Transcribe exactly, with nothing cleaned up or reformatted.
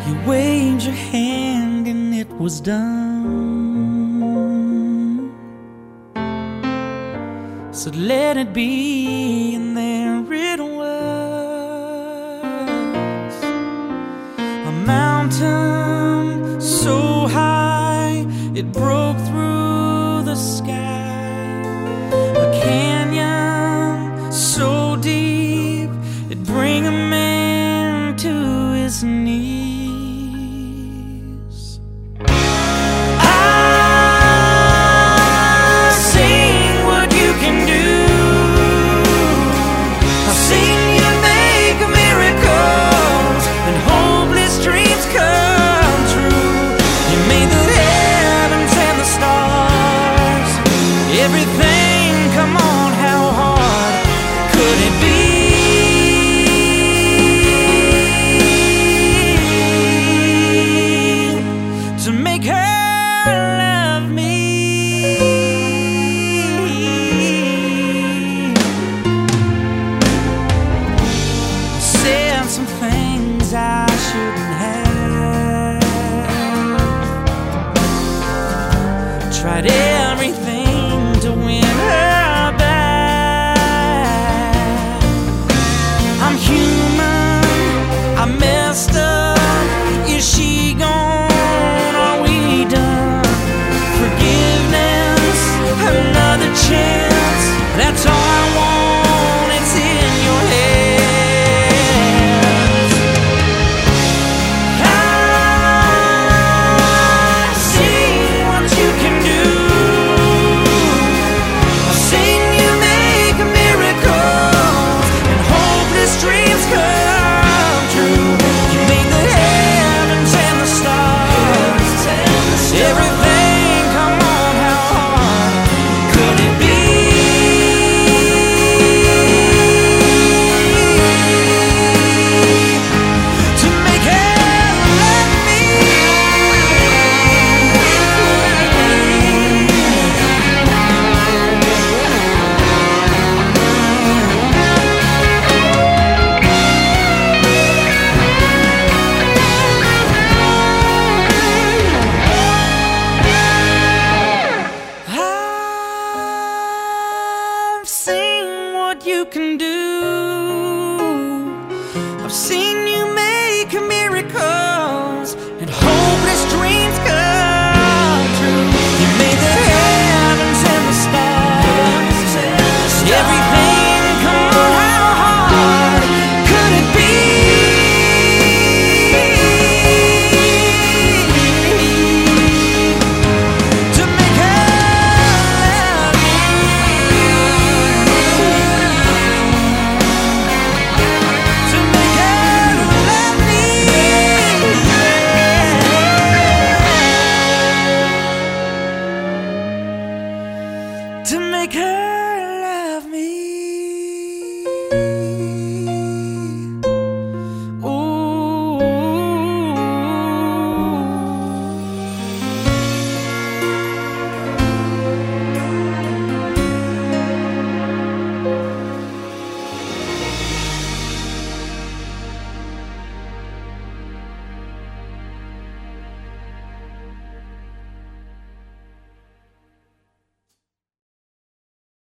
You waved your hand and it was done. So let it be in their written words. A mountain so high it broke through the sky. A canyon so deep it'd bring a man to his knees. Everything, come on, how hard could it be to make her love me? I said some things I shouldn't have. Tried it.